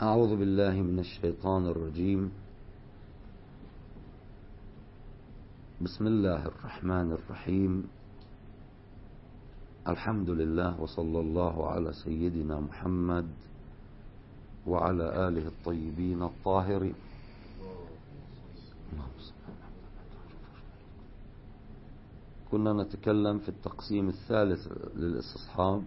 أعوذ بالله من الشيطان الرجيم. بسم الله الرحمن الرحيم. الحمد لله وصلى الله على سيدنا محمد وعلى آله الطيبين الطاهرين. كنا نتكلم في التقسيم الثالث للاستصحاب،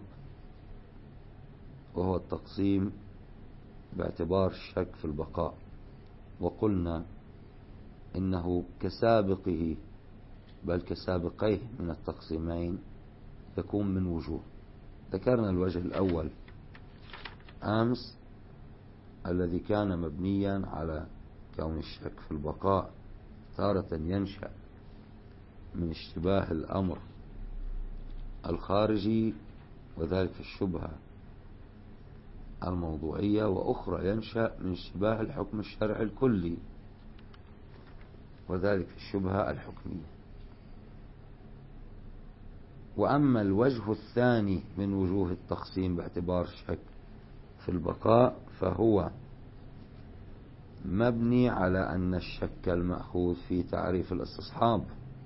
وهو التقسيم باعتبار الشك في البقاء، وقلنا إنه كسابقه بل كسابقيه من التقسيمين يكون من وجوه. ذكرنا الوجه الأول أمس الذي كان مبنيا على كون الشك في البقاء تارة ينشأ من اشتباه الأمر الخارجي وذلك في الشبهة الموضوعية، وأخرى ينشأ من اشتباه الحكم الشرعي الكلي وذلك في الشبهة الحكمية. وأما الوجه الثاني من وجوه التقسيم باعتبار الشك في البقاء فهو مبني على أن الشك المأخوذ في تعريف الاستصحاب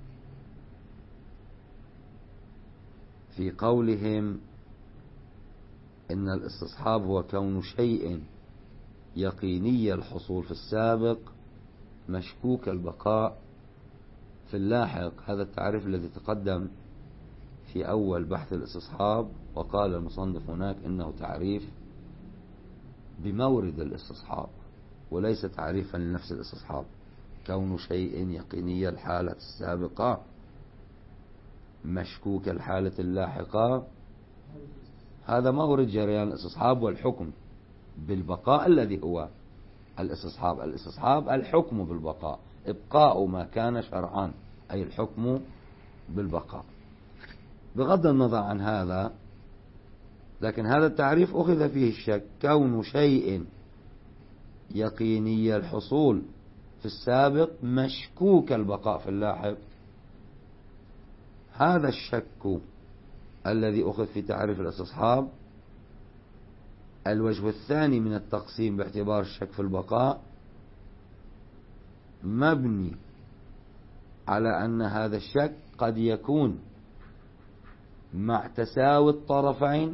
في قولهم إن الاستصحاب هو كون شيء يقيني الحصول في السابق مشكوك البقاء في اللاحق. هذا التعريف الذي تقدم في أول بحث الاستصحاب، وقال المصنف هناك إنه تعريف بمورد الاستصحاب وليس تعريفا لنفس الاستصحاب. كون شيء يقيني الحالة السابقة مشكوك الحالة اللاحقة، هذا مورد جريان الاستصحاب والحكم بالبقاء الذي هو الاستصحاب. الاستصحاب الحكم بالبقاء، إبقاء ما كان شرعا، أي الحكم بالبقاء. بغض النظر عن هذا، لكن هذا التعريف أخذ فيه الشك. كون شيء يقيني الحصول في السابق مشكوك البقاء في اللاحق، هذا الشك الذي أخذ في تعريف الاستصحاب. الوجه الثاني من التقسيم باعتبار الشك في البقاء مبني على أن هذا الشك قد يكون مع تساوي الطرفين،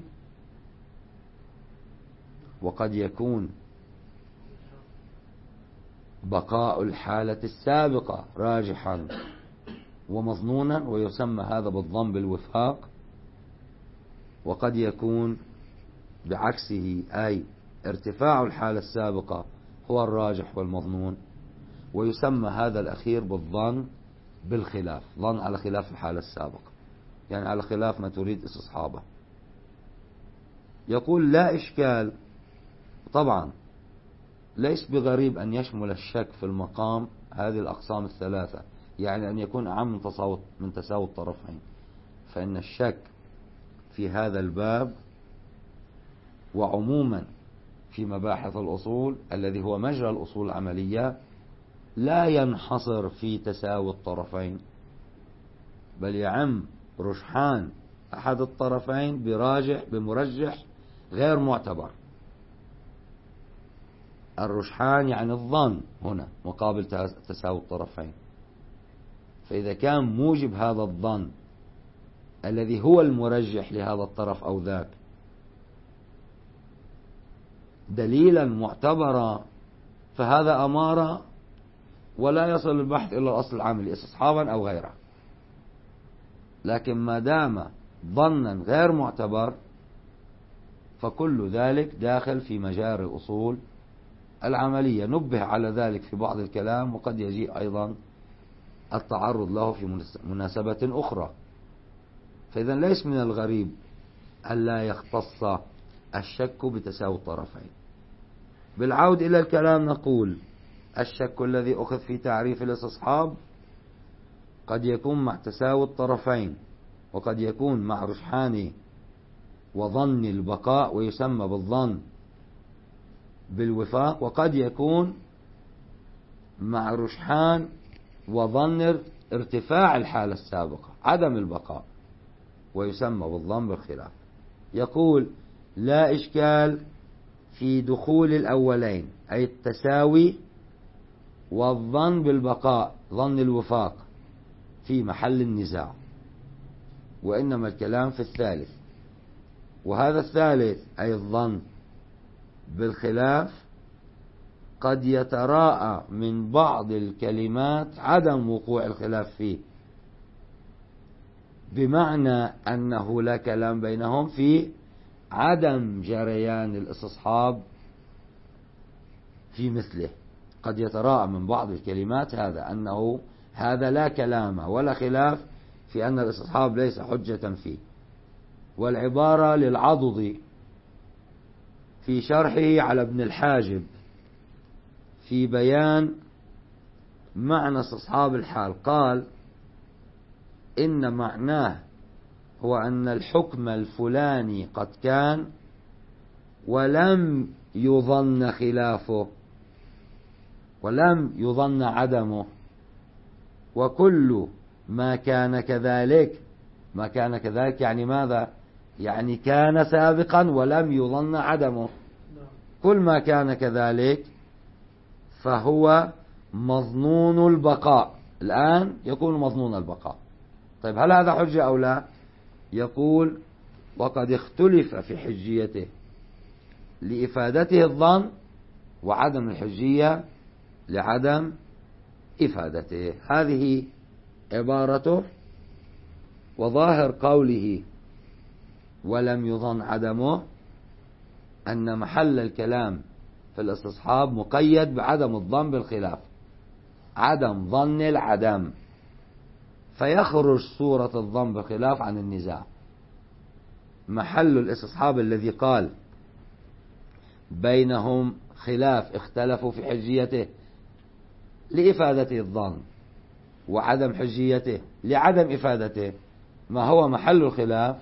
وقد يكون بقاء الحالة السابقة راجحا ومظنونا ويسمى هذا بالظن بالوفاق، وقد يكون بعكسه، أي ارتفاع الحالة السابقة هو الراجح والمظنون، ويسمى هذا الأخير بالظن بالخلاف، ظن على خلاف الحالة السابقة، يعني على خلاف ما تريد استصحابه. يقول من إشكال. طبعا ليس بغريب أن يشمل الشك في المقام هذه الأقسام الثلاثة، يعني أن يكون أعم من تساوي الطرفين، فإن الشك في هذا الباب وعموما في مباحث الأصول الذي هو مجرى الأصول العملية لا ينحصر في تساوي الطرفين، بل يعم رجحان أحد الطرفين بمرجح غير معتبر. الرجحان يعني الظن هنا مقابل تساوي الطرفين، فإذا كان موجب هذا الظن الذي هو المرجح لهذا الطرف أو ذاك دليلا معتبرا فهذا أمارة، ولا يصل البحث إلى الأصل العملي استصحابا أو غيره. لكن ما دام ظنا غير معتبر فكل ذلك داخل في مجاري الأصول العملية. نبه على ذلك في بعض الكلام، وقد يجيء أيضا التعرض له في مناسبة أخرى. فإذا ليس من الغريب ألا يختص الشك بتساوي الطرفين. بالعود إلى الكلام نقول الشك الذي أخذ في تعريف الاستصحاب قد يكون مع تساوي الطرفين، وقد يكون مع رجحان وظن البقاء ويسمى بالظن بالوفاق، وقد يكون مع رجحان وظن ارتفاع الحالة السابقة عدم البقاء ويسمى بالظن بالخلاف. يقول لا إشكال في دخول الأولين أي التساوي والظن بالبقاء ظن الوفاق في محل النزاع، وإنما الكلام في الثالث، وهذا الثالث أي الظن بالخلاف قد يتراءى من بعض الكلمات عدم وقوع الخلاف فيه، بمعنى أنه لا كلام بينهم في عدم جريان الاستصحاب في مثله. قد يتراءى من بعض الكلمات أنه هذا لا كلام ولا خلاف في أن الاستصحاب ليس حجة فيه. والعبارة للعضدي في شرحه على ابن الحاجب في بيان معنى استصحاب الحال قال: إن معناه هو أن الحكم الفلاني قد كان ولم يظن خلافه ولم يظن عدمه، وكل ما كان كذلك، ما كان كذلك يعني ماذا؟ يعني كان سابقا ولم يظن عدمه. كل ما كان كذلك فهو مظنون البقاء، الآن يكون مظنون البقاء. طيب هل هذا حجة أو لا؟ يقول: وقد اختلف في حجيته لإفادته الظن، وعدم الحجية لعدم إفادته. هذه عبارته. وظاهر قوله ولم يظن عدمه أن محل الكلام في الاستصحاب مقيد بعدم الظن بالخلاف، عدم ظن العدم، فيخرج صورة الظن بالخلاف عن النزاع. محل الاستصحاب الذي قال بينهم خلاف اختلفوا في حجيته لإفادته الظن، وعدم حجيته لعدم إفادته، ما هو محل الخلاف؟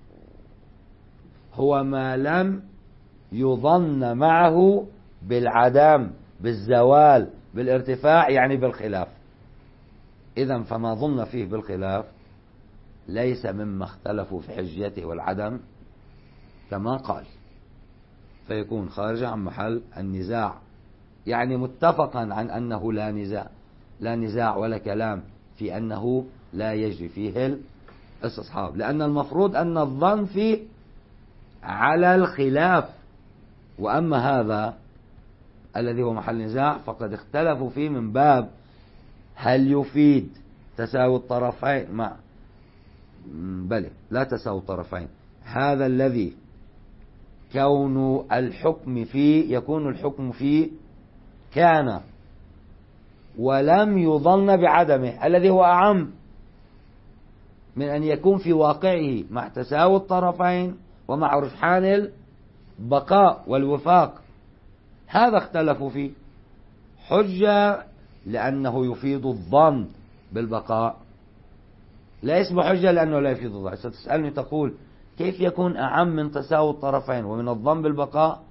هو ما لم يظن معه بالعدم، بالزوال، بالارتفاع، يعني بالخلاف. إذن فما ظن فيه بالخلاف ليس مما اختلفوا في حجيته والعدم كما قال، فيكون خارج عن محل النزاع، يعني متفقا عن أنه لا نزاع ولا كلام في أنه لا يجري فيه الاستصحاب، لأن المفروض أن الظن فيه على الخلاف. وأما هذا الذي هو محل نزاع فقد اختلفوا فيه من باب هل يفيد تساوي الطرفين لا تساوي الطرفين. هذا الذي كون الحكم فيه يكون الحكم فيه كان ولم يظن بعدمه، الذي هو أعم من أن يكون في واقعه مع تساوي الطرفين ومع رجحان البقاء والوفاق. هذا اختلفوا فيه. حجة لأنه يفيد الظن بالبقاء، لا اسمه حجة لأنه لا يفيد الظن. ستسألني تقول: كيف يكون أعم من تساوي الطرفين ومن الظن بالبقاء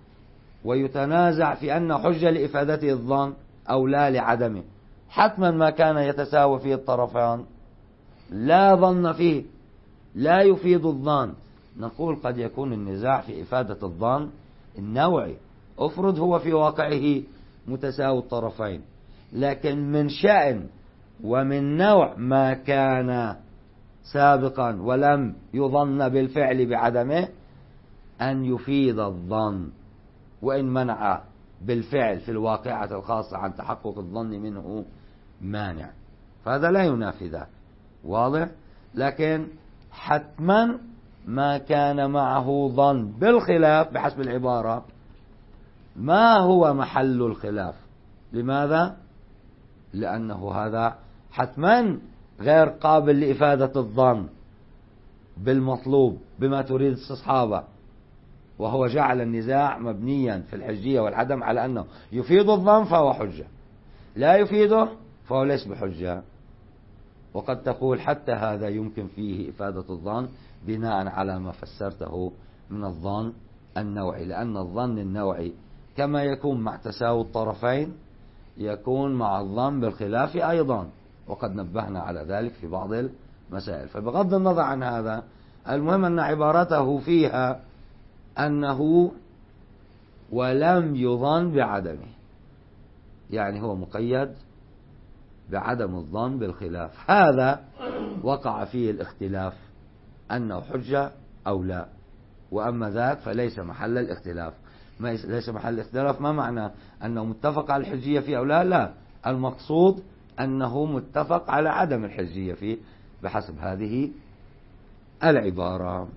ويتنازع في أن حجة لإفادته الظن أو لا لعدمه؟ حتما ما كان يتساوي فيه الطرفان لا ظن فيه، لا يفيد الظن. نقول قد يكون النزاع في إفادة الظن النوعي، افرض هو في واقعه متساوي الطرفين، لكن من شأن ومن نوع ما كان سابقا ولم يظن بالفعل بعدمه أن يفيد الظن، وإن منع بالفعل في الواقعة الخاصة عن تحقق الظن منه مانع، فهذا لا ينافي ذاك. واضح؟ لكن حتما ما كان معه ظن بالخلاف بحسب العبارة ما هو محل الخلاف. لماذا؟ لأنه هذا حتما غير قابل لإفادة الظن بالمطلوب بما تريد استصحابه، وهو جعل النزاع مبنيا في الحجية والعدم على أنه يفيد الظن فهو حجة، لا يفيده فهو ليس بحجة. وقد تقول حتى هذا يمكن فيه إفادة الظن بناء على ما فسرته من الظن النوعي، لأن الظن النوعي كما يكون مع تساوي الطرفين يكون مع الظن بالخلاف أيضا، وقد نبهنا على ذلك في بعض المسائل. فبغض النظر عن هذا، المهم أن عبارته فيها أنه ولم يظن بعدمه، يعني هو مقيد بعدم الظن بالخلاف. هذا وقع فيه الاختلاف أنه حجة أو لا، وأما ذاك فليس محل الاختلاف. ليس محل الاختلاف ما معنى أنه متفق على الحجية فيه أو لا، لا، المقصود أنه متفق على عدم الحجية فيه بحسب هذه العبارة.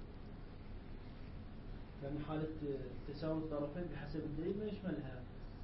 يعني حالة تساوي الطرفين بحسب الدليل ما يشملها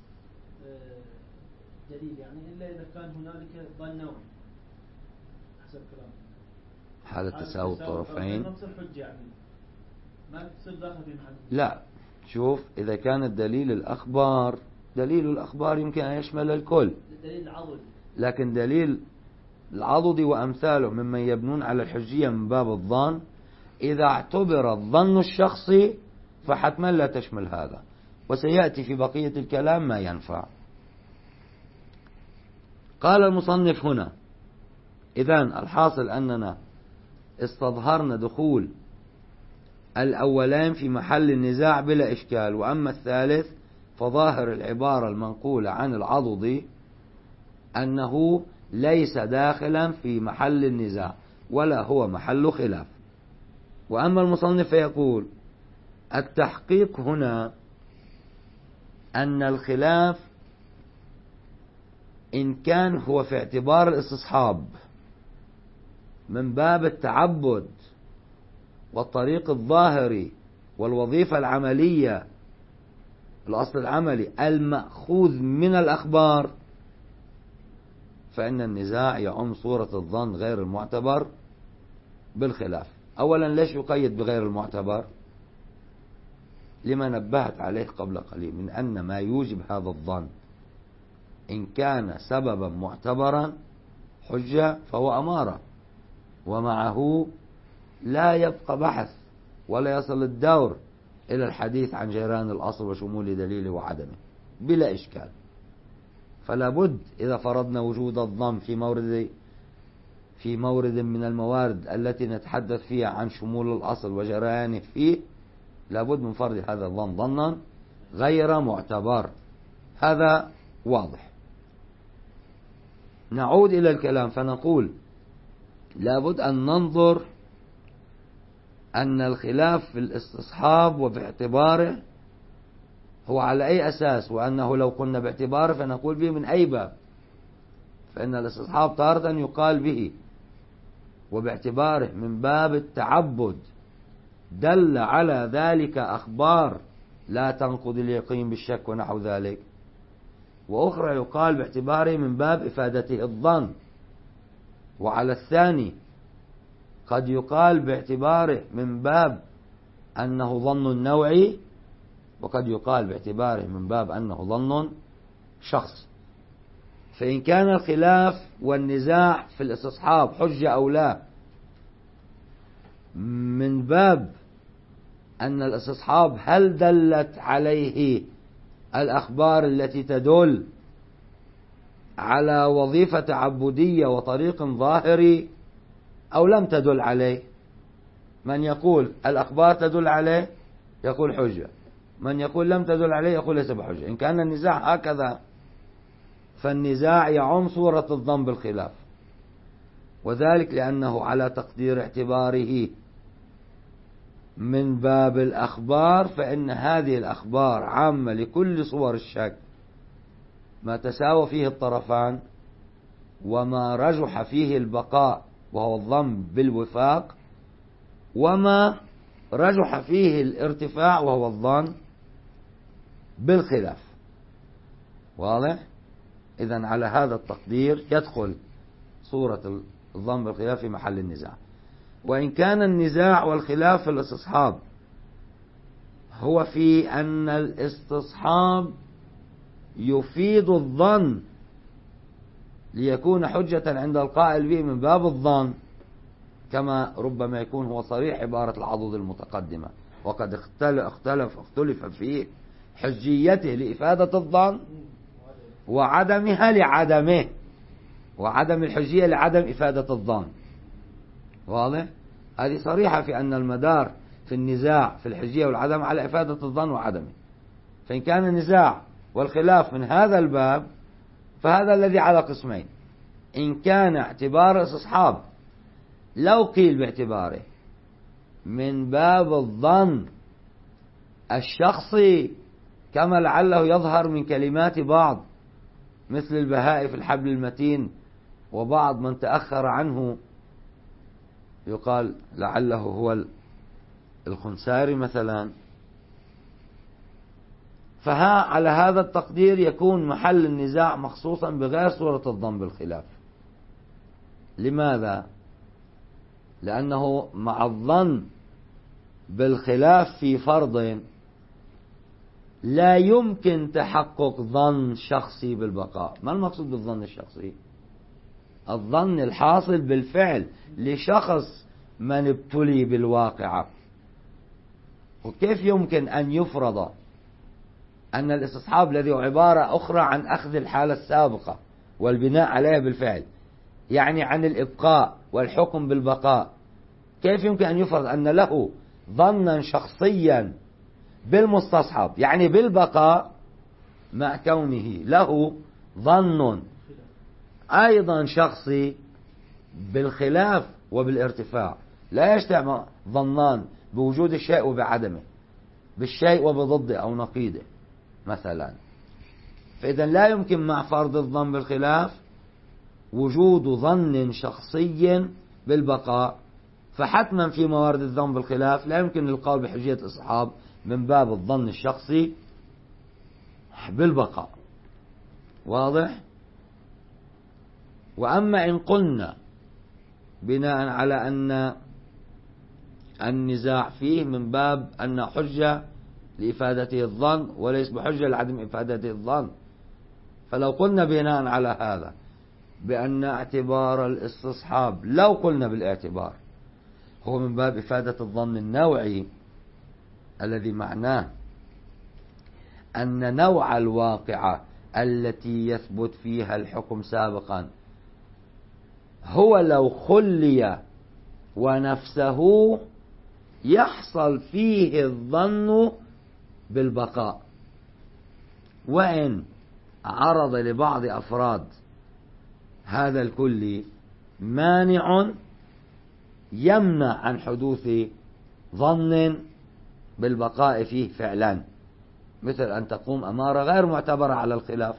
دليل، يعني إلا إذا كان هنالك ظن نوعي حسب كلامه. حالة تساوي الطرفين ما تصير حجة، يعني ما تصير داخل في محل. لا، شوف، إذا كان الدليل الأخبار، دليل الأخبار يمكن أن يشمل الكل، دليل العضد، لكن دليل العضد وأمثاله ممن يبنون على الحجية من باب الظن، إذا اعتبر الظن الشخصي فحتما لا تشمل هذا، وسيأتي في بقية الكلام ما ينفع. قال المصنف هنا: إذن الحاصل أننا استظهرنا دخول الأولين في محل النزاع بلا إشكال، وأما الثالث فظاهر العبارة المنقولة عن العضد أنه ليس داخلا في محل النزاع ولا هو محل خلاف. وأما المصنف فيقول: التحقيق هنا أن الخلاف إن كان هو في اعتبار الاستصحاب من باب التعبد والطريق الظاهري والوظيفة العملية، الأصل العملي المأخوذ من الأخبار، فإن النزاع يعم صورة الظن غير المعتبر بالخلاف. أولا، ليش يقيد بغير المعتبر؟ لما نبهت عليه قبل قليل من أن ما يوجب هذا الظن إن كان سببا معتبرا حجة فهو أمارة، ومعه لا يبقى بحث ولا يصل الدور إلى الحديث عن جيران الأصل وشمول دليله وعدمه بلا إشكال. فلا بد إذا فرضنا وجود الظن في مورد من الموارد التي نتحدث فيها عن شمول الأصل وجريانه فيه، لابد من فرض هذا الظن ظنا غير معتبر. هذا واضح. نعود إلى الكلام فنقول: لابد أن ننظر أن الخلاف في الاستصحاب وباعتباره هو على أي أساس، وأنه لو قلنا باعتباره فنقول به من أي باب، فإن الاستصحاب تارة يقال به وباعتباره من باب التعبد، دل على ذلك أخبار لا تنقض اليقين بالشك ونحو ذلك، وأخرى يقال باعتباره من باب إفادته الظن. وعلى الثاني قد يقال باعتباره من باب أنه ظن نوعي، وقد يقال باعتباره من باب أنه ظن شخص. فإن كان الخلاف والنزاع في الاستصحاب حجة أو لا من باب أن الاستصحاب هل دلت عليه الأخبار التي تدل على وظيفة تعبدية وطريق ظاهري أو لم تدل عليه. من يقول الأخبار تدل عليه يقول حجة، من يقول لم تدل عليه يقول ليس بحجة. إن كان النزاع هكذا فالنزاع يعم صورة الظن بالخلاف، وذلك لأنه على تقدير اعتباره من باب الأخبار، فإن هذه الأخبار عامة لكل صور الشك، ما تساوى فيه الطرفان وما رجح فيه البقاء وهو الظن بالوفاق، وما رجح فيه الارتفاع وهو الظن بالخلاف. واضح؟ إذن على هذا التقدير يدخل صورة الظن بالخلاف في محل النزاع. وإن كان النزاع والخلاف في الاستصحاب هو في أن الاستصحاب يفيد الظن ليكون حجة عند القائل به من باب الظن، كما ربما يكون هو صريح عبارة العضد المتقدمة، وقد اختلف في حجيته لإفادة الظن وعدمها لعدمه، وعدم الحجية لعدم إفادة الظن. واضح؟ هذه صريحة في أن المدار في النزاع في الحجية والعدم على إفادة الظن وعدمه، فإن كان النزاع والخلاف من هذا الباب فهذا الذي على قسمين. إن كان اعتبار الاستصحاب لو قيل باعتباره من باب الظن الشخصي كما لعله يظهر من كلمات بعض مثل البهاء في الحبل المتين وبعض من تأخر عنه يقال لعله هو الخنساري مثلا، على هذا التقدير يكون محل النزاع مخصوصا بغير صورة الظن بالخلاف. لماذا؟ لأنه مع الظن بالخلاف في فرض لا يمكن تحقق ظن شخصي بالبقاء. ما المقصود بالظن الشخصي؟ الظن الحاصل بالفعل لشخص من ابتلي بالواقعة. وكيف يمكن أن يفرض أن الاستصحاب الذي هو عبارة أخرى عن أخذ الحالة السابقة والبناء عليها بالفعل، يعني عن الإبقاء والحكم بالبقاء، كيف يمكن أن يفرض أن له ظنا شخصيا بالمستصحب يعني بالبقاء مع كونه له ظن أيضا شخصي بالخلاف وبالارتفاع؟ لا يجتمع ظنان بوجود الشيء وبعدمه، بالشيء وبضده أو نقيضه مثلا. فإذا لا يمكن مع فرض الظن بالخلاف وجود ظن شخصي بالبقاء، فحتما في موارد الظن بالخلاف لا يمكن القول بحجية الاستصحاب من باب الظن الشخصي بالبقاء. واضح؟ وأما إن قلنا بناء على أن النزاع فيه من باب أن حجة لإفادته الظن وليس بحجة لعدم إفادته الظن، فلو قلنا بناء على هذا بأن اعتبار الاستصحاب لو قلنا بالاعتبار هو من باب إفادة الظن النوعي الذي معناه أن نوع الواقعة التي يثبت فيها الحكم سابقا هو لو خلي ونفسه يحصل فيه الظن بالبقاء، وإن عرض لبعض أفراد هذا الكل مانع يمنع عن حدوث ظن بالبقاء فيه فعلا، مثل أن تقوم أمارة غير معتبرة على الخلاف.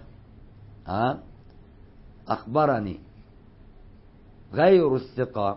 أخبرني غير الثقة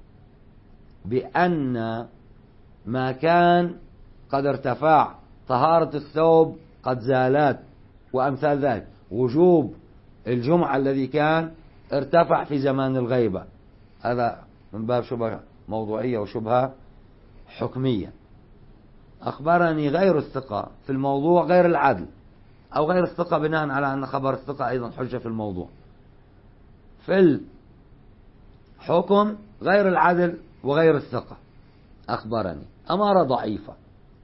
بأن ما كان قد ارتفع، طهارة الثوب قد زالت وأمثال ذلك، وجوب الجمعة الذي كان ارتفع في زمان الغيبة، هذا من باب شبهة موضوعية وشبهة حكمية. أخبرني غير الثقة في الموضوع غير العدل، أو غير الثقة بناء على أن خبر الثقة أيضا حجة في الموضوع، في الحكم غير العدل وغير الثقة. أخبرني أمارة ضعيفة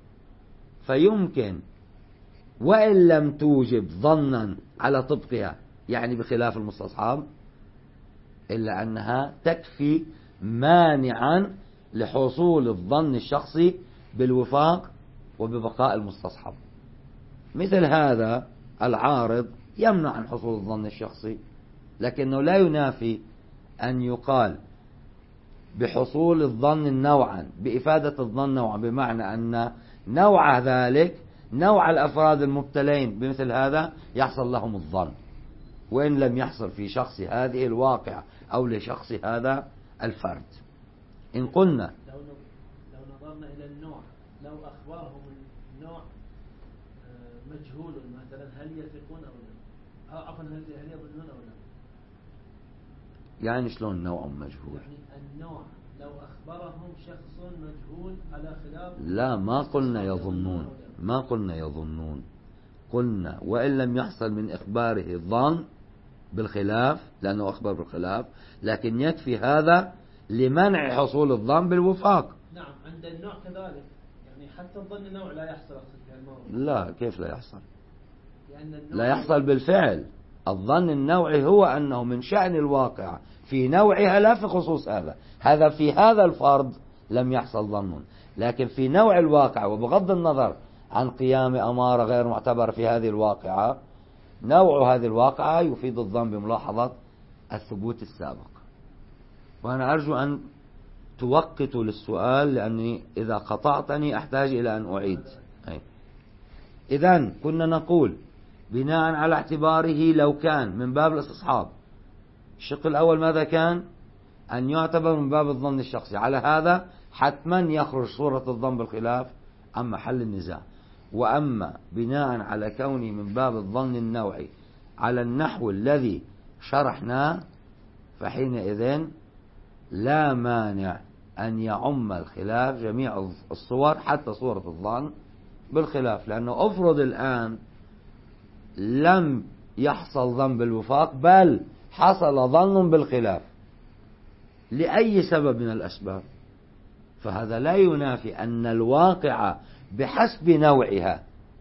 فيمكن وإن لم توجب ظنا على طبقها يعني بخلاف المستصحاب إلا أنها تكفي مانعا لحصول الظن الشخصي بالوفاق وببقاء المستصحب. مثل هذا العارض يمنع عن حصول الظن الشخصي، لكنه لا ينافي أن يقال بحصول الظن نوعا بإفادة الظن نوعا، بمعنى أن نوع ذلك نوع الأفراد المبتلين بمثل هذا يحصل لهم الظن وإن لم يحصل في شخص هذه الواقع أو لشخص هذا الفرد. إن قلنا لو نظرنا إلى النوع، لو أخبرهم النوع مجهول مثلا هل يثقون أو لا؟ عفوا هل يظنون أو لا؟ يعني شلون نوع مجهول؟ يعني النوع لو أخبرهم شخص مجهول على خلاف، لا ما قلنا يظنون، ما قلنا يظنون، قلنا وإن لم يحصل من إخباره ظن بالخلاف لأنه أخبر بالخلاف، لكن يكفي هذا لمنع حصول الظن بالوفاق. نعم عند النوع كذلك، يعني حتى الظن النوع لا يحصل في الموضوع. لا كيف لا يحصل؟ لأن لا يحصل بالفعل. الظن النوعي هو أنه من شأن الواقع في نوعها لا في خصوص هذا في هذا الفرض لم يحصل ظن، لكن في نوع الواقع وبغض النظر عن قيام أمارة غير معتبرة في هذه الواقعة، نوع هذه الواقعة يفيد الظن بملاحظة الثبوت السابق. وأنا أرجو أن توقتوا للسؤال، لأني إذا قطعتني أحتاج إلى أن أعيد. إذن كنا نقول بناء على اعتباره لو كان من باب الاستصحاب، الشق الأول ماذا كان؟ أن يعتبر من باب الظن الشخصي، على هذا حتما يخرج صورة الظن بالخلاف عن محل النزاع. وأما بناء على كونه من باب الظن النوعي على النحو الذي شرحناه، فحينئذ لا مانع أن يعم الخلاف جميع الصور حتى صورة الظن بالخلاف، لأنه أفرض الآن لم يحصل ظن بالوفاق بل حصل ظن بالخلاف لأي سبب من الأسباب، فهذا لا ينافي أن الواقع بحسب نوعها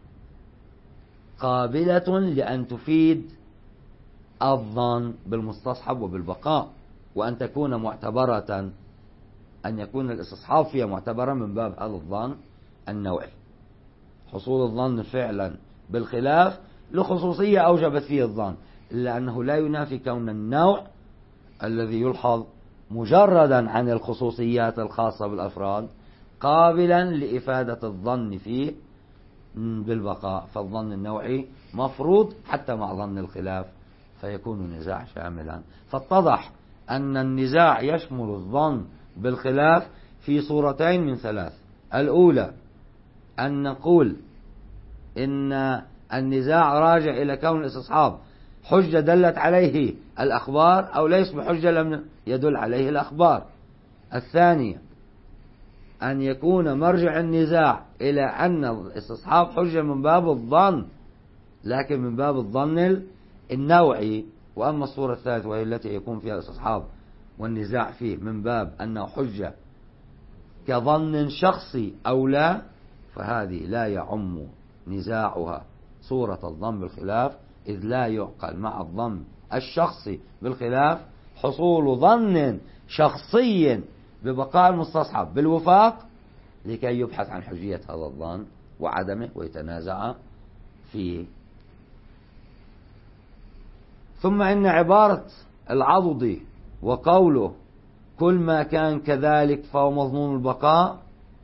قابلة لأن تفيد الظن بالمستصحب وبالبقاء، وأن تكون معتبرة، أن يكون الاستصحاب فيها معتبرة من باب هذا الظن النوعي. حصول الظن فعلا بالخلاف لخصوصية أوجبت فيه الظن، إلا أنه لا ينافي كون النوع الذي يلحظ مجردا عن الخصوصيات الخاصة بالأفراد قابلا لإفادة الظن فيه بالبقاء، فالظن النوعي مفروض حتى مع ظن الخلاف فيكون النزاع شاملا. فاتضح أن النزاع يشمل الظن بالخلاف في صورتين من ثلاث. الأولى أن نقول إن النزاع راجع إلى كون الاستصحاب حجة دلت عليه الأخبار أو ليس بحجة لم يدل عليه الأخبار. الثانية أن يكون مرجع النزاع إلى أن الاستصحاب حجة من باب الظن لكن من باب الظن النوعي. وأما الصورة الثالثة وهي التي يكون فيها الاستصحاب والنزاع فيه من باب أنه حجة كظن شخصي أو لا، فهذه لا يعم نزاعها صورة الظن بالخلاف، إذ لا يعقل مع الظن الشخصي بالخلاف حصول ظن شخصي ببقاء المستصحب بالوفاق لكي يبحث عن حجية هذا الظن وعدمه ويتنازع فيه. ثم إن عبارة العضدي وقوله كل ما كان كذلك فهو مظنون البقاء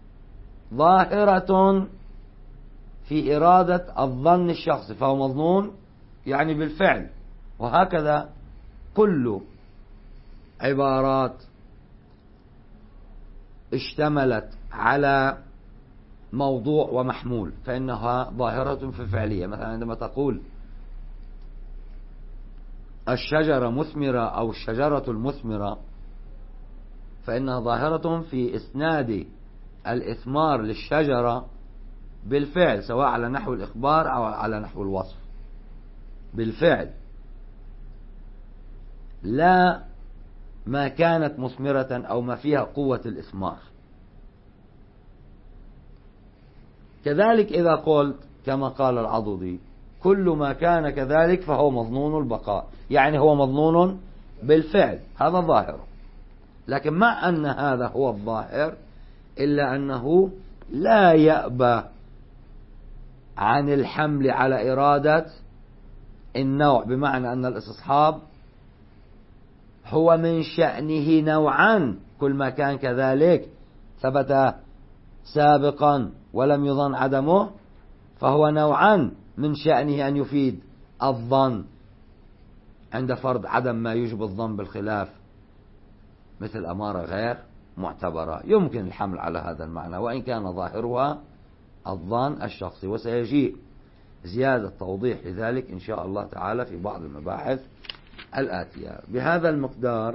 ظاهرة في إرادة الظن الشخصي، فهو مظنون يعني بالفعل. وهكذا كل عبارات اشتملت على موضوع ومحمول فإنها ظاهرة في فعلية. مثلا عندما تقول الشجرة مثمرة أو الشجرة المثمرة فإنها ظاهرة في إسناد الإثمار للشجرة بالفعل، سواء على نحو الإخبار أو على نحو الوصف بالفعل، لا ما كانت مثمرة أو ما فيها قوة الإثمار. كذلك إذا قلت كما قال العضدي كل ما كان كذلك فهو مظنون البقاء، يعني هو مظنون بالفعل، هذا ظاهر. لكن مع أن هذا هو الظاهر إلا أنه لا يأبى عن الحمل على إرادة النوع، بمعنى أن الاستصحاب هو من شأنه نوعا، كل ما كان كذلك ثبت سابقا ولم يظن عدمه فهو نوعا من شأنه أن يفيد الظن عند فرض عدم ما يوجب الظن بالخلاف مثل أمارة غير معتبرة، يمكن الحمل على هذا المعنى وإن كان ظاهرها الظن الشخصي. وسيجيء زيادة توضيح لذلك إن شاء الله تعالى في بعض المباحث الآتية. بهذا المقدار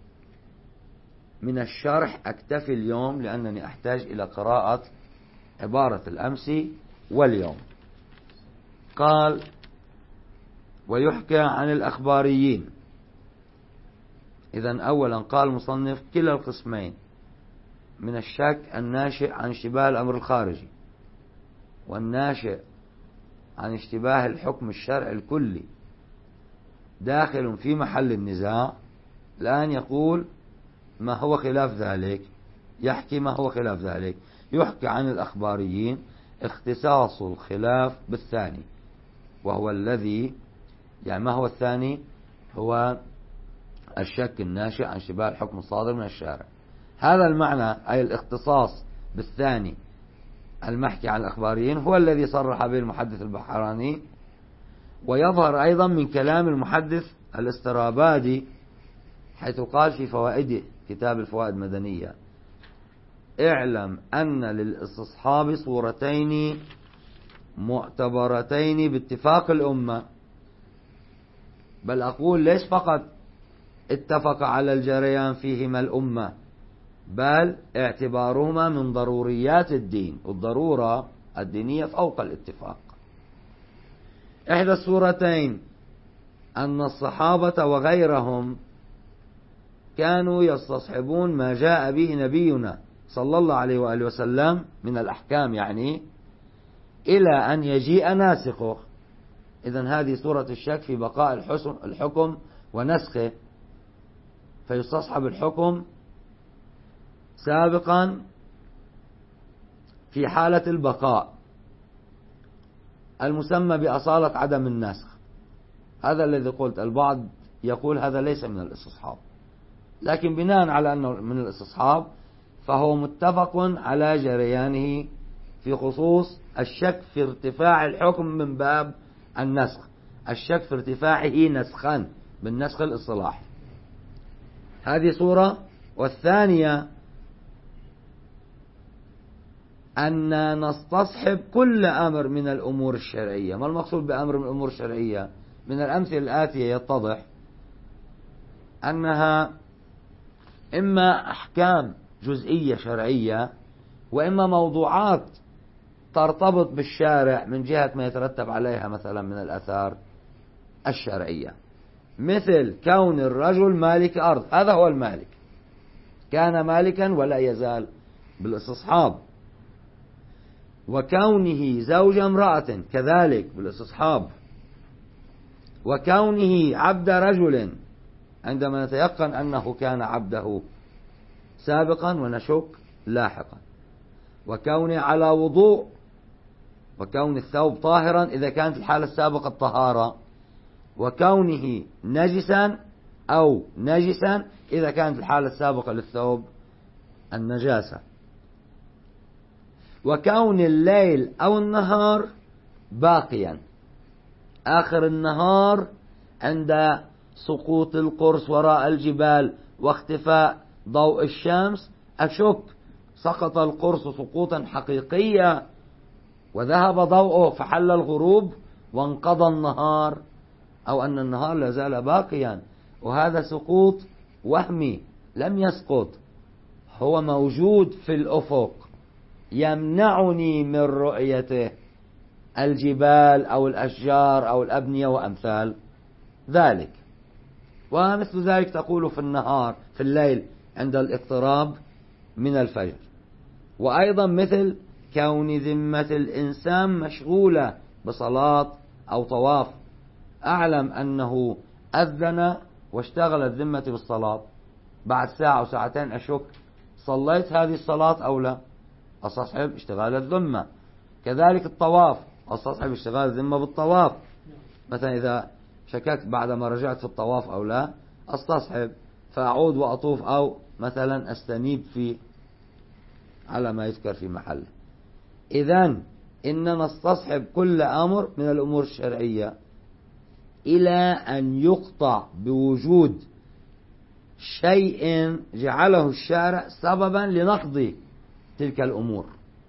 من الشرح أكتفي اليوم، لأنني أحتاج إلى قراءة عبارة الأمس واليوم. قال ويحكى عن الأخباريين. إذن أولا قال المصنف كلا القسمين من الشك الناشئ عن اشتباه الأمر الخارجي والناشئ عن اشتباه الحكم الشرعي الكلي داخل في محل النزاع. الآن يقول ما هو خلاف ذلك، يحكي ما هو خلاف ذلك. يحكى عن الأخباريين اختصاص الخلاف بالثاني، وهو الذي يعني ما هو الثاني؟ هو الشك الناشئ عن شبه الحكم الصادر من الشارع. هذا المعنى أي الاختصاص بالثاني المحكي عن الأخباريين هو الذي صرح به المحدث البحراني، ويظهر أيضا من كلام المحدث الاسترابادي حيث قال في فوائده كتاب الفوائد المدنية: اعلم أن للاستصحاب صورتين معتبرتين باتفاق الأمة، بل أقول ليس فقط اتفق على الجريان فيهما الأمة، بل اعتبارهما من ضروريات الدين، والضرورة الدينية فوق الاتفاق. إحدى الصورتين أن الصحابة وغيرهم كانوا يستصحبون ما جاء به نبينا صلى الله عليه وآله وسلم من الأحكام يعني إلى أن يجيء ناسخه. إذن هذه صورة الشك في بقاء الحكم ونسخه، فيستصحب الحكم سابقا في حالة البقاء المسمى بأصالة عدم النسخ. هذا الذي قلت. البعض يقول هذا ليس من الاستصحاب، لكن بناء على أنه من الاستصحاب فهو متفق على جريانه في خصوص الشك في ارتفاع الحكم من باب النسخ، الشك في ارتفاعه نسخا بالنسخ الاصطلاحي. هذه صورة. والثانية أن نستصحب كل أمر من الأمور الشرعية. ما المقصود بأمر من الأمور الشرعية؟ من الأمثلة الآتية يتضح أنها إما أحكام جزئية شرعية، وإما موضوعات ترتبط بالشارع من جهة ما يترتب عليها مثلا من الآثار الشرعية، مثل كون الرجل مالك أرض، هذا هو المالك، كان مالكا ولا يزال بالاستصحاب. وكونه زوج امرأة كذلك بالاستصحاب. وكونه عبد رجل عندما نتيقن أنه كان عبده سابقا ونشك لاحقا. وكونه على وضوء. وكون الثوب طاهرا إذا كانت الحالة السابقة الطهارة. وكونه نجسا أو نجسا إذا كانت الحالة السابقة للثوب النجاسة. وكون الليل أو النهار باقيا، آخر النهار عند سقوط القرص وراء الجبال واختفاء ضوء الشمس أشك سقط القرص سقوطا حقيقيا وذهب ضوءه فحل الغروب وانقضى النهار، أو أن النهار لا زال باقيا وهذا سقوط وهمي لم يسقط، هو موجود في الأفق يمنعني من رؤيته الجبال أو الأشجار أو الأبنية وأمثال ذلك. ومثل ذلك تقول في النهار في الليل عند الاقتراب من الفجر. وأيضا مثل كون ذمة الإنسان مشغولة بصلاة أو طواف، أعلم أنه أذن واشتغلت ذمتي بالصلاة، بعد ساعة أو ساعتين أشك صليت هذه الصلاة أو لا، أستصحب اشتغال الذمة. كذلك الطواف أستصحب اشتغال الذمة بالطواف، مثلا إذا شككت بعدما رجعت في الطواف أو لا أستصحب فأعود وأطوف، أو مثلا أستنيب في على ما يذكر في محله. إذن إننا نستصحب كل أمر من الأمور الشرعية إلى أن يقطع بوجود شيء جعله الشارع سببا لنقض تلك الأمور،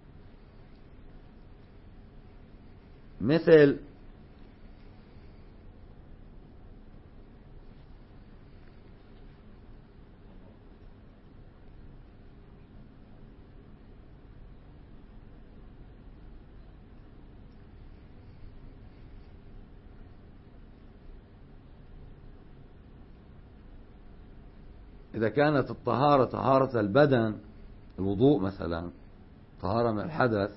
مثل إذا كانت الطهارة طهارة البدن، الوضوء مثلا طهارة من الحدث،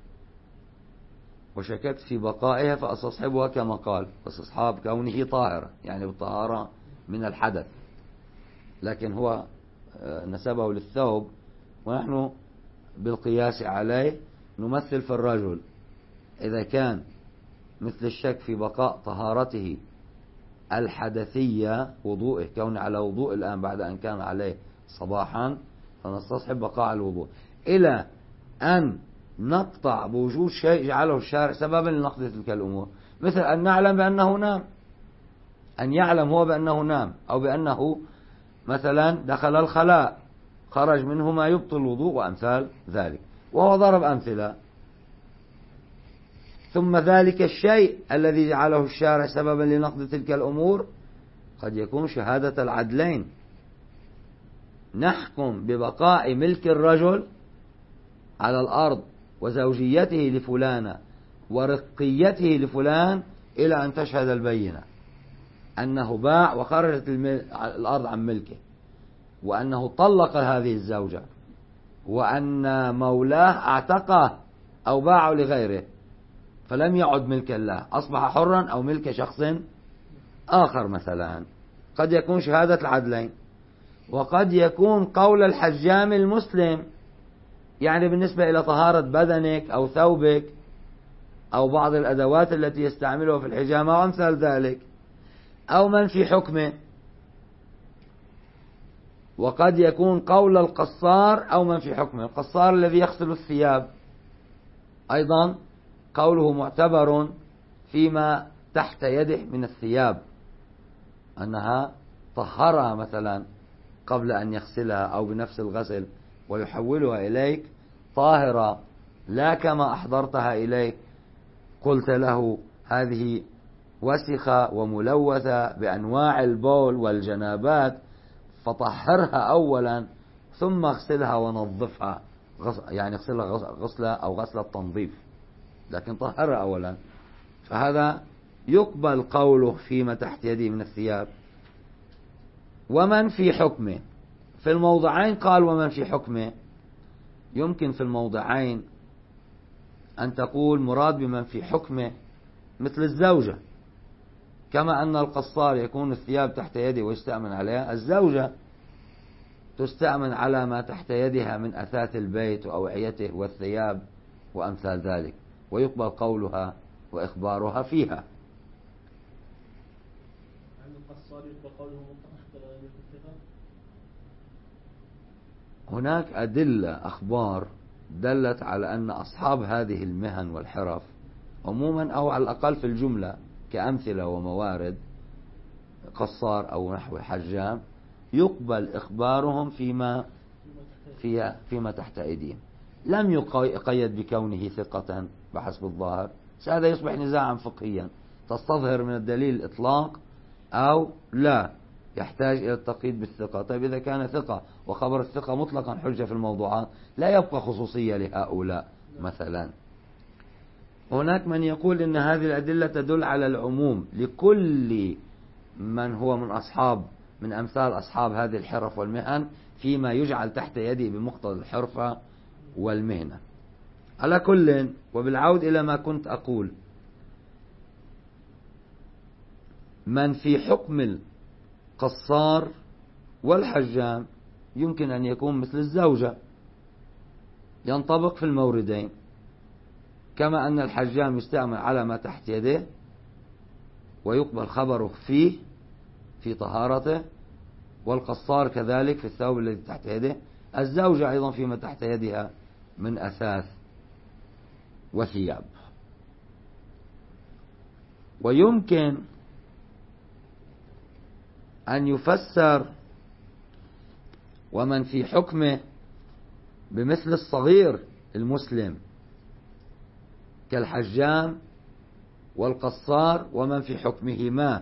وشككت في بقائها فأستصحبها كما قال استصحاب كونه طاهرة يعني بالطهارة من الحدث، لكن هو نسبه للثوب ونحن بالقياس عليه نمثل في الرجل إذا كان مثل الشك في بقاء طهارته الحدثية، وضوءه، كون على وضوء الآن بعد أن كان عليه صباحا، فنستصحب بقاء الوضوء، إلى أن نقطع بوجود شيء جعله الشارع سببا لنقض تلك الأمور، مثل أن نعلم بأنه نام، أن يعلم هو بأنه نام، أو بأنه مثلا دخل الخلاء خرج منه ما يبطل الوضوء وأمثال ذلك، وهو ضرب أمثلة. ثم ذلك الشيء الذي جعله الشارع سببا لنقض تلك الأمور قد يكون شهادة العدلين، نحكم ببقاء ملك الرجل على الأرض وزوجيته لفلانة ورقيته لفلان إلى أن تشهد البينة أنه باع وخرجت الأرض عن ملكه، وأنه طلق هذه الزوجة، وأن مولاه اعتقه أو باعه لغيره فلم يعد ملكا له، أصبح حرا أو ملك شخص آخر مثلا. قد يكون شهادة العدلين، وقد يكون قول الحجام المسلم، يعني بالنسبة إلى طهارة بدنك أو ثوبك أو بعض الأدوات التي يستعملها في الحجامة وأمثال ذلك، أو من في حكمه. وقد يكون قول القصار أو من في حكمه، القصار الذي يغسل الثياب أيضا قوله معتبر فيما تحت يده من الثياب، أنها طهرها مثلا قبل أن يغسلها أو بنفس الغسل ويحولها إليك طاهرة، لا كما أحضرتها إليك قلت له هذه وسخة وملوثة بأنواع البول والجنابات، فطهرها أولا ثم اغسلها ونظفها، يعني اغسلها غسلة أو غسلة تنظيف، لكن طهرها أولا. فهذا يقبل قوله فيما تحت يده من الثياب. ومن في حكمه، في الموضعين قال ومن في حكمه، يمكن في الموضعين أن تقول مراد بمن في حكمه مثل الزوجة، كما أن القصار يكون الثياب تحت يده ويستأمن عليها، الزوجة تستأمن على ما تحت يدها من أثاث البيت وأوعيته والثياب وأمثال ذلك، ويقبل قولها وإخبارها فيها. عن القصار يقبل قوله مطلقا غير الثقة. هناك أدلة أخبار دلت على أن أصحاب هذه المهن والحرف عموما أو على الأقل في الجملة كأمثلة وموارد، قصار أو نحو حجام، يقبل إخبارهم فيما تحت أيديهم، لم يقيد بكونه ثقة بحسب الظاهر، هذا يصبح نزاعا فقهيا، تستظهر من الدليل الإطلاق أو لا، يحتاج إلى التقييد بالثقة. طيب إذا كان ثقة وخبر الثقة مطلقا حجة في الموضوعات، لا يبقى خصوصية لهؤلاء مثلا. هناك من يقول إن هذه الأدلة تدل على العموم لكل من هو من أمثال أصحاب هذه الحرف والمهن فيما يجعل تحت يده بمقتضى الحرفة والمهنة. على كل، وبالعود إلى ما كنت أقول، من في حكم القصار والحجام يمكن أن يكون مثل الزوجة، ينطبق في الموردين، كما أن الحجام يستعمل على ما تحت يده ويقبل خبره فيه في طهارته، والقصار كذلك في الثوب الذي تحت يده، الزوجة أيضا فيما تحت يدها من أثاث وثياب. ويمكن أن يفسر ومن في حكمه بمثل الصغير المسلم كالحجام والقصار، ومن في حكمهما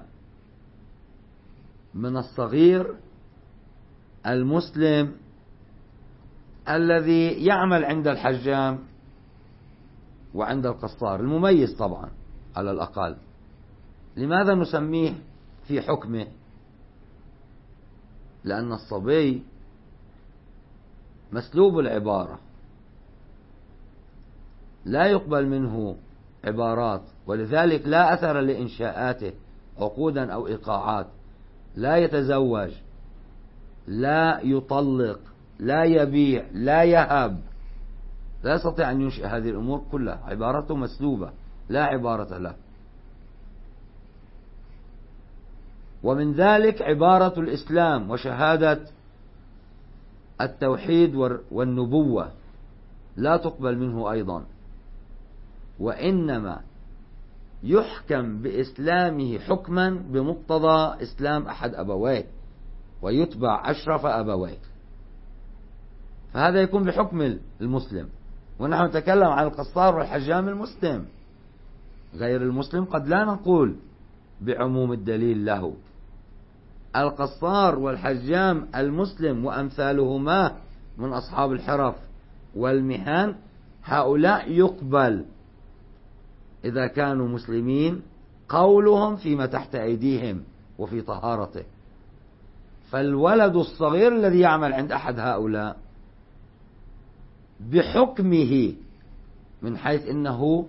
من الصغير المسلم الذي يعمل عند الحجام وعند القصار، المميز طبعا على الأقل. لماذا نسميه في حكمه؟ لأن الصبي مسلوب العبارة، لا يقبل منه عبارات، ولذلك لا أثر لإنشاءاته عقودا أو إيقاعات، لا يتزوج، لا يطلق، لا يبيع، لا يهب، لا يستطيع أن ينشئ هذه الأمور كلها، عبارته مسلوبة لا عبارة له. ومن ذلك عبارة الإسلام وشهادة التوحيد والنبوة لا تقبل منه أيضا، وإنما يحكم بإسلامه حكما بمقتضى إسلام أحد أبويه ويتبع أشرف أبويه، فهذا يكون بحكم المسلم. ونحن نتكلم عن القصار والحجام المسلم، غير المسلم قد لا نقول بعموم الدليل له. القصار والحجام المسلم وأمثالهما من أصحاب الحرف والمهن، هؤلاء يقبل إذا كانوا مسلمين قولهم فيما تحت أيديهم وفي طهارته. فالولد الصغير الذي يعمل عند أحد هؤلاء بحكمه، من حيث إنه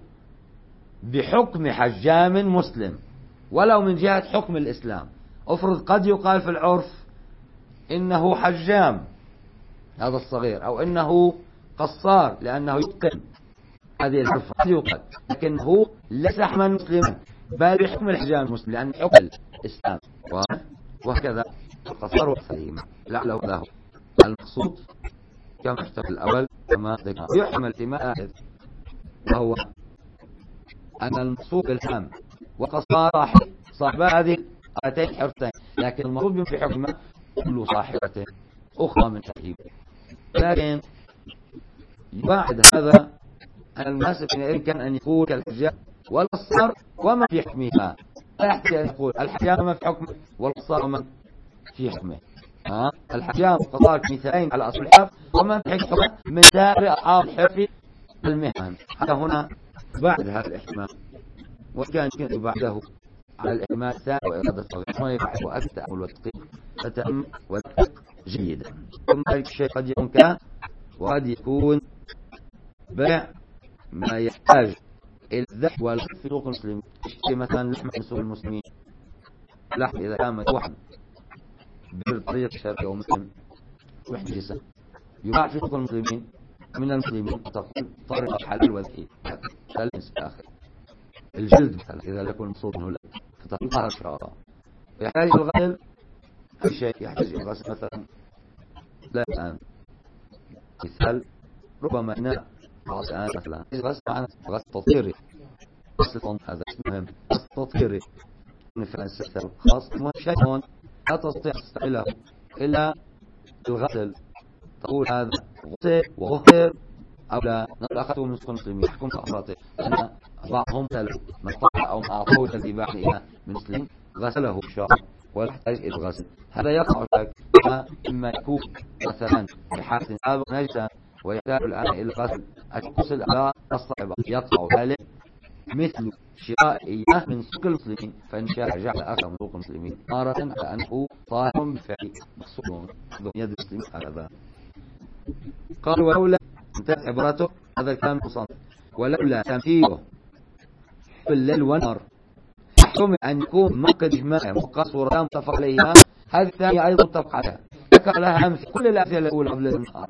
بحكم حجام مسلم ولو من جهة حكم الإسلام، أفرض قد يقال في العرف إنه حجام هذا الصغير، أو إنه قصار لأنه يتقن هذه الحرفة، قد يقال، لكنه ليس حكما مسلما بل بحكم الحجام المسلم لأن حكم الإسلام. وهكذا القصار والسليم لعله له المقصود كما احتمل الأول كما ذكر. يحمل احتمال وهو أن المقصود بالهم وقصار صاحب هذه هاتين حرفتين، لكن المقصود في حكمه كل صاحبته أخرى من ترهيبه. لكن بعد هذا المناسب يمكن أن يكون كالحجام والقصار وما في حكمها، لا يحتاج أن يقول الحجام ما في حكمه والقصار ما في حكمه. الحجام والقصار مثالين على أصل الحرف، وما في حكمه من سائر أصحاب الحرف المهن. هذا هنا بعد هذا الاحتمال، وكان يمكن بعده على الاحتمال الثاني وإرادة الصغير ما يبحث أكثر والتدقيق فتأمل ودقق جيدا. ثم ذلك الشيء قد يكون كان وقد يكون بيع ما يحتاج إلى الذبح والخف في سوق المسلمين، مثلا لحم من سوق المسلمين، لحم إذا كان مذبوحا بالطريق الشرعي ومسلم وحجزا يباع في سوق المسلمين من المسلمين، تقول طريقة حلال وذكي ثالث آخر. الجلد مثلا إذا لم يكن مقصود منه لك فتقول ظهر شرارة، يحتاج الغسل أي شيء يحتاج الغسل مثلا لا الآن مثال ربما إناء الآن مثلا غسل معنا غسل تطهيري، غسل هذا مهم، غسل تطهيري مثلا السلسل خاص شيء هون لا تستطيع تستعمله إلا الغسل، تقول هذا غسل وغفر أو لا. نقول أخذته من سوق المسلمين يحكم كأفراته أن بعضهم تلو من طاع أو أعطوه الذباح إلى من مسلم غسله الشرع ولا يحتاج إلى الغسل. هذا يقع لك إما يكون مثلا بحالة سابق نجسا ويحتاج الآن إلى الغسل الغسل على الصعبة، يقع ذلك مثل شراء إياه من سوق المسلمين، فإن شاء جعل آخر من سوق المسلمين مرة على أنه طاهر بالفعل مقصود يد المسلمين هكذا. قال ولولا انتهت عبارته هذا الكلام مصنف، ولولا تمثيله في الليل والنهار يحتمل أن يكون موقد إجماعي وقال صورتان متفق عليها، هذه الثانية أيضا متفق عليها، ذكر لها أمثلة كل الأمثلة الأولى قبل النهار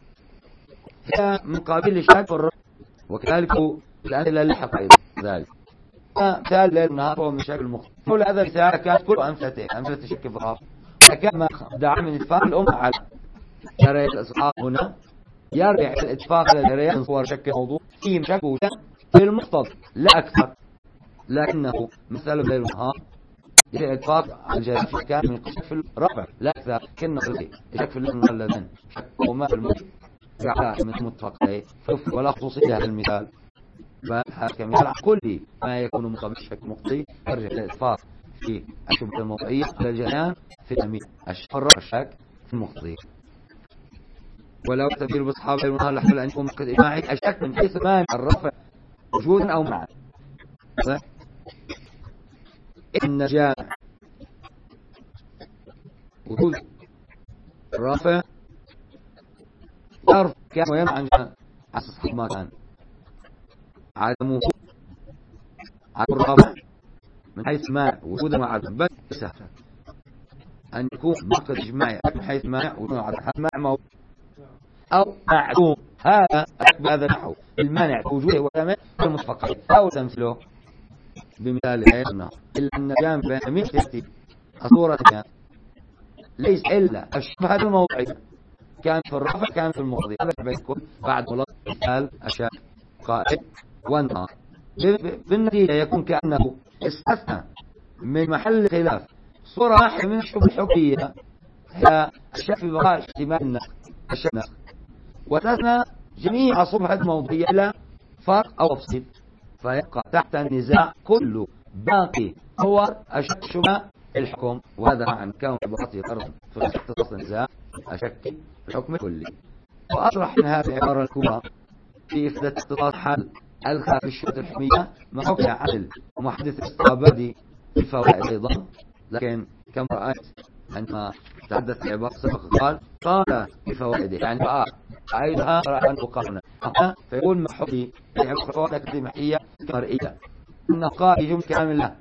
هي من قابل الشك والرد، وكذلك الأمثلة اللي حق أيضا ذلك مثال الليل والنهار هو من شكل مختلف. كل هذا المثال كانت كل أمثلة شك فقط، وكان ما دعا من اتفاق الأمة على شرعية الإسحاق هنا يرجع الاتفاق على الجريان من صور شك موضوع في شك في المقتضى لا أكثر، لكنه مثال الليل والنهار الاتفاق على الجريان في كان من قصد في الرفع لا أكثر، كنا شك في الليل والنهار لذن شك وما في المجد جعلها من متفق عليه ولا خصوصية هذا المثال، بل حكم على كل ما يكون مقابل الشك مقضي يرجع الاتفاق في الشبهة الموضوعية على الجريان في الأمين الشك في المقضي. ولو تبير بأصحاب الليل والنهار لحمل أن يكون مقصد إجماعي الشك من حيث ما الرفع وجودا أو معا، إن جاء وجود الرافع يرفع كان ويمنع عن جاء أساس ما كان عدمه عدم الرافع من حيث ما وجودا وعدم بل سهل أن يكون مقصد إجماعي من حيث ما وجودا وعدم مع أو معدوم هذا بهذا النحو المانع وجوده وجامع المتفق أو تمثله بمثال غيرنا إلا أن جامع بين مثلتي الصورة ليس إلا الشبهة الموضعية كان في الرفع كان في الماضي. هذا بيكون بعد مثال أشياء قائد والنهار. بالنتيجة يكون كأنه استثنى من محل خلاف صورة واحدة من الشبهة الحكمية هي الشك في بقاء احتمال النسخ، وتثنى جميع صبحة موضوعية إلى فرق أو تفصيل، فيبقى تحت النزاع كل باقي هو الشك شبهة الحكم. وهذا عن كون عبارته الأرض في اختصاص النزاع الشك في الحكم الكلي. وأصرح من هذه العبارة الكبرى في إفادة اختصاص حل الخلاف في الشبهة الحكمية مع حكم عدل ومحدث الاسترابادي في الفوائد أيضا. لكن كما رأيت عندما تحدث العبارة سبق قال في فوائده يعني أعيدها أن أقارن فيقول ما حكي الفوائد الأكاديمية كمرئية أن قائل جملة كاملة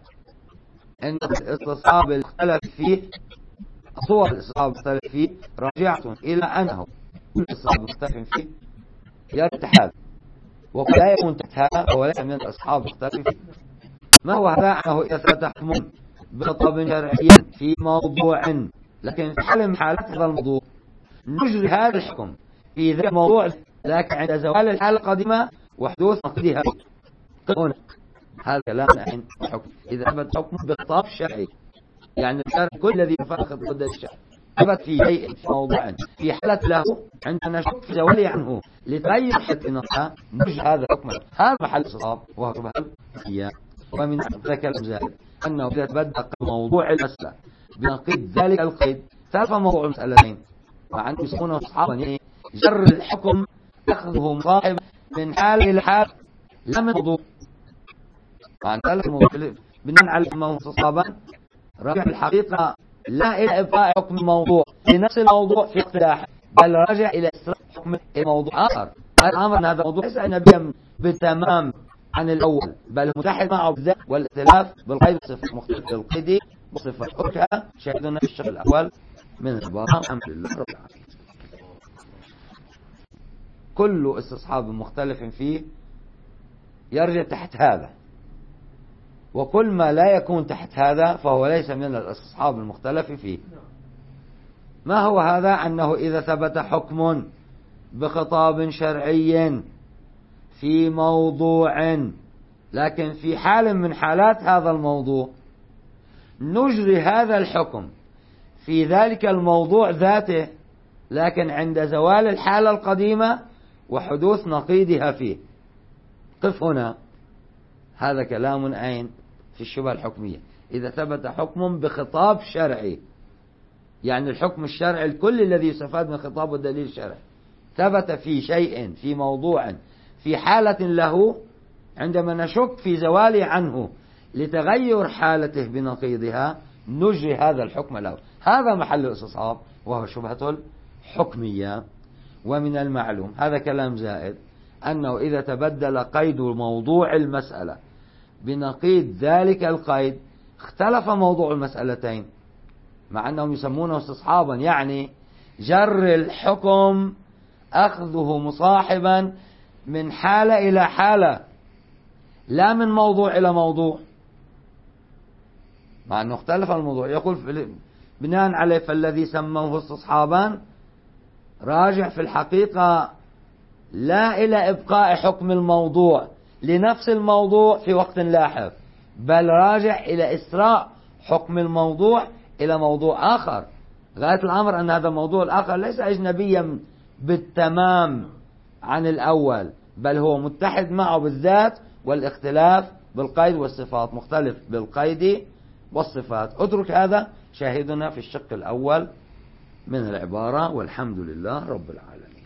أن الاستصحاب المختلف فيه صور الاستصحاب المختلف فيه راجعة إلى أنه كل استصحاب المختلف فيه يرتحل وقد لا يكون تحت هذا وليس من الأصحاب المختلف فيه. ما هو هذا؟ أنه إذا ستحكم بخطاب شرعي في موضوع لكن في حال من حالات هذا الموضوع نجري هذا الحكم في ذلك الموضوع، لكن عند زوال الحالة القديمة وحدوث نقدها هنا هذا كلام عن الحكم. إذا ثبت حكم بخطاب شرعي يعني الشرع كل الذي يفرق ضد الشرع ثبت في شيء في موضوع في حالة له عندنا نشك في زوالي عنه لتغير حتى نقطة نجري هذا الحكم. هذا محل الصواب وهو شبهة الحكمية. ومن ذلك الزائد أنه إذا تبدأ موضوع المسألة بنقيض ذلك القيد ثالث موضوع المسألتين مع أنه يسمونه أصحابا يعني جر الحكم أخذه مصاحب من حال إلى حال لا من موضوع مع أن ثالث الموضوع بناء على ما أصحابا راجع الحقيقة لا إلى إبقاء حكم الموضوع لنفس الموضوع في اقتراح بل راجع إلى إسراء حكم الموضوع آخر. الأمر أن هذا الموضوع ليس نبيا بالتمام عن الأول بل متحد معه بالذات والاختلاف بالقيد بصفة مختلفة بالقيد بصفة حكها شاهدنا في الشغل الأول من العبارة. الحمد لله رب العالمين. كل استصحاب مختلف فيه يرجع تحت هذا، وكل ما لا يكون تحت هذا فهو ليس من الاستصحاب المختلف فيه. ما هو هذا؟ أنه إذا ثبت حكم بخطاب شرعي في موضوع لكن في حال من حالات هذا الموضوع نجري هذا الحكم في ذلك الموضوع ذاته لكن عند زوال الحالة القديمة وحدوث نقيضها فيه. قف هنا، هذا كلام أين في الشبهة الحكمية. إذا ثبت حكم بخطاب شرعي يعني الحكم الشرعي الكل الذي يستفاد من خطاب الدليل الشرعي ثبت في شيء في موضوع في حالة له عندما نشك في زوال عنه لتغير حالته بنقيضها نجري هذا الحكم له. هذا محل الاستصحاب وهو شبهة الحكمية. ومن المعلوم هذا كلام زائد أنه إذا تبدل قيد موضوع المسألة بنقيض ذلك القيد اختلف موضوع المسألتين مع أنهم يسمونه استصحابا يعني جر الحكم أخذه مصاحبا من حالة إلى حالة لا من موضوع إلى موضوع، مع أنه اختلف الموضوع. يقول بناء عليه فالذي سموه استصحابا راجع في الحقيقة لا إلى إبقاء حكم الموضوع لنفس الموضوع في وقت لاحق بل راجع إلى إسراء حكم الموضوع إلى موضوع آخر. غاية الأمر أن هذا الموضوع الآخر ليس أجنبيا بالتمام عن الأول بل هو متحد معه بالذات والاختلاف بالقيد والصفات مختلف بالقيد والصفات. اترك هذا شاهدنا في الشق الأول من العبارة والحمد لله رب العالمين.